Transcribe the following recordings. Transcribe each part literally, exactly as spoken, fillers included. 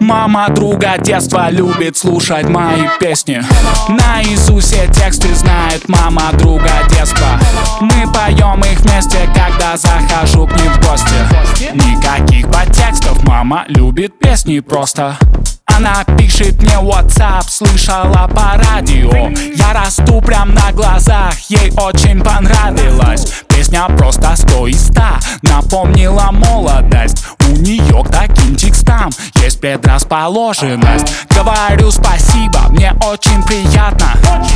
Мама друга детства любит слушать мои песни. Наизусть все тексты знает мама друга детства. Мы поем их вместе, когда захожу к ним в гости. Никаких подтекстов, мама любит песни просто. Она пишет мне в WhatsApp, слышала по радио. Я расту прям на глазах, ей очень понравилось. Песня просто сто из ста, напомнила молодость. У нее к таким текстам есть предрасположенность. Говорю спасибо, мне очень приятно.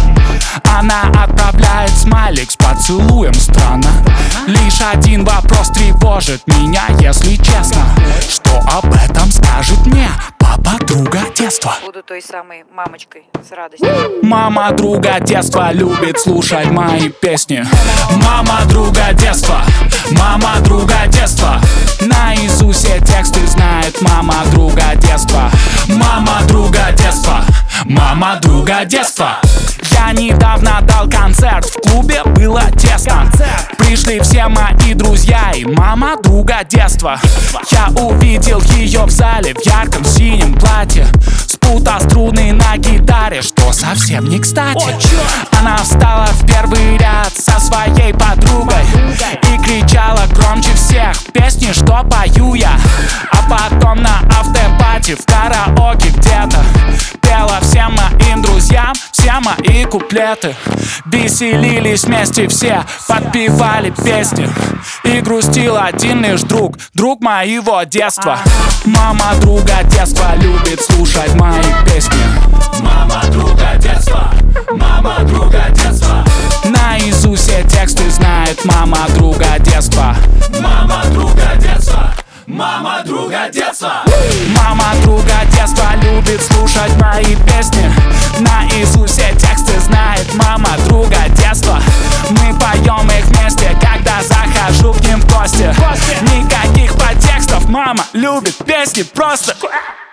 Она отправляет смайлик с поцелуем, странно. Лишь один вопрос тревожит меня, если честно. Что об этом скажет мне папа друга детства? Буду той самой мамочкой с радостью. Мама друга детства любит слушать мои песни. Мама друга детства, мама друга детства. Наизусть все тексты знает мама друга детства. Мама друга детства, мама друга детства. Я недавно дал концерт, в клубе было тесно. Пришли все мои друзья и мама друга детства. Я увидел ее в зале в ярком синем платье. Спутал струны на гитаре, что совсем не кстати. Она встала в первый ряд со своей подругой и кричала громче всех песни, что пою я. А потом на автопати в караоке где-то пела всем моим друзьям все мои куплеты. Веселились вместе все, подпевали песни. И грустил один лишь друг, друг моего детства. Мама друга детства любит слушать мои песни. Мама друга детства, мама друга детства. Наизусть все тексты знает мама друга детства. Мама друга детства, мама друга детства. Мама друга детства любит слушать мои песни. Наизусть все тексты знает мама друга детства. Мы поем их вместе, когда захожу к ним в гости. Никаких подтекстов, мама любит песни просто.